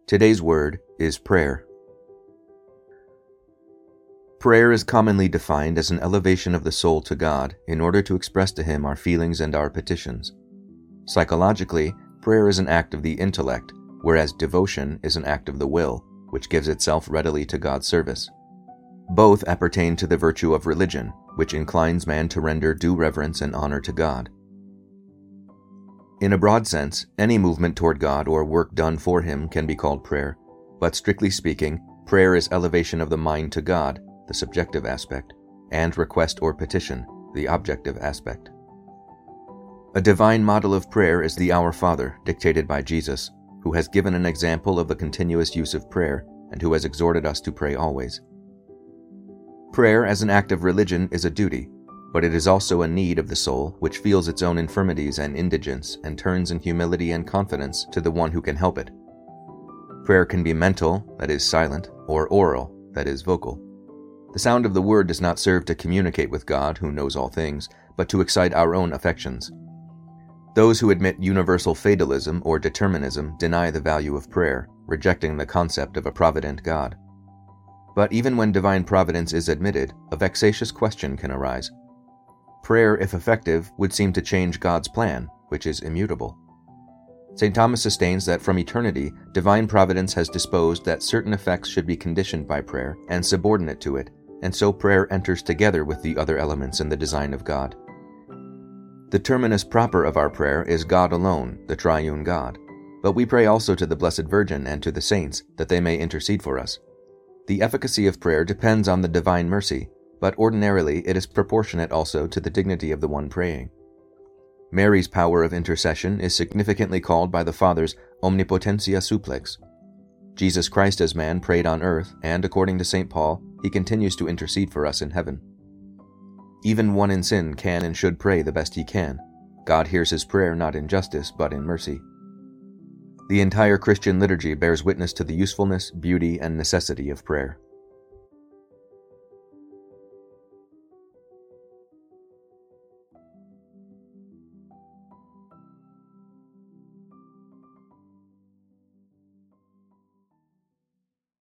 Today's word is prayer. Prayer is commonly defined as an elevation of the soul to God in order to express to Him our feelings and our petitions. Psychologically, prayer is an act of the intellect, whereas devotion is an act of the will, which gives itself readily to God's service. Both appertain to the virtue of religion, which inclines man to render due reverence and honor to God. In a broad sense, any movement toward God or work done for Him can be called prayer, but strictly speaking, prayer is elevation of the mind to God, the subjective aspect, and request or petition, the objective aspect. A divine model of prayer is the Our Father, dictated by Jesus, who has given an example of the continuous use of prayer and who has exhorted us to pray always. Prayer as an act of religion is a duty, but it is also a need of the soul which feels its own infirmities and indigence and turns in humility and confidence to the one who can help it. Prayer can be mental, that is silent, or oral, that is vocal. The sound of the word does not serve to communicate with God, who knows all things, but to excite our own affections. Those who admit universal fatalism or determinism deny the value of prayer, rejecting the concept of a provident God. But even when divine providence is admitted, a vexatious question can arise. Prayer, if effective, would seem to change God's plan, which is immutable. St. Thomas sustains that from eternity, divine providence has disposed that certain effects should be conditioned by prayer and subordinate to it, and so prayer enters together with the other elements in the design of God. The terminus proper of our prayer is God alone, the triune God, but we pray also to the Blessed Virgin and to the saints, that they may intercede for us. The efficacy of prayer depends on the divine mercy, but ordinarily it is proportionate also to the dignity of the one praying. Mary's power of intercession is significantly called by the Fathers omnipotentia supplex. Jesus Christ as man prayed on earth, and according to St. Paul, he continues to intercede for us in heaven. Even one in sin can and should pray the best he can. God hears his prayer not in justice, but in mercy. The entire Christian liturgy bears witness to the usefulness, beauty, and necessity of prayer.